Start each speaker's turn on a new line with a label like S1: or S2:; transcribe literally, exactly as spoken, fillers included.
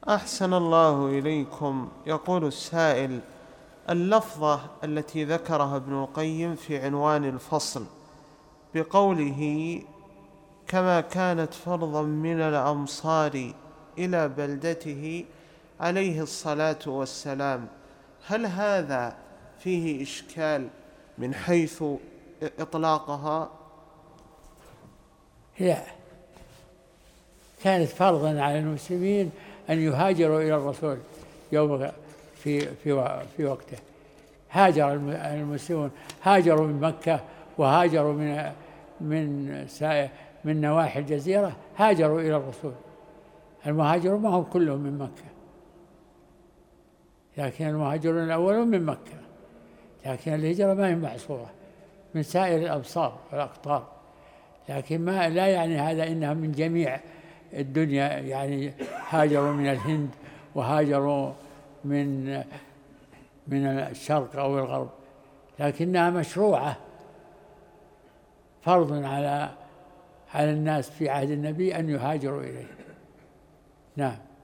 S1: أحسن الله إليكم. يقول السائل: اللفظة التي ذكرها ابن القيم في عنوان الفصل بقوله كما كانت فرضا من الأمصار إلى بلدته عليه الصلاة والسلام، هل هذا فيه إشكال من حيث إطلاقها؟
S2: لا، كانت فرضا على المسلمين أن يهاجروا إلى الرسول يوم في في في وقته. هاجر المسلمون، هاجروا من مكة وهاجروا من من من نواحي الجزيرة، هاجروا إلى الرسول. المهاجرون ما هم كلهم من مكة، لكن المهاجرون الأولون من مكة، لكن الهجرة ما هي محصورة، من سائر الأمصار والأقطار. لكن ما لا يعني هذا إنها من جميع الدنيا، يعني هاجروا من الهند وهاجروا من من الشرق أو الغرب، لكنها مشروعة، فرض على على الناس في عهد النبي أن يهاجروا إليه. نعم.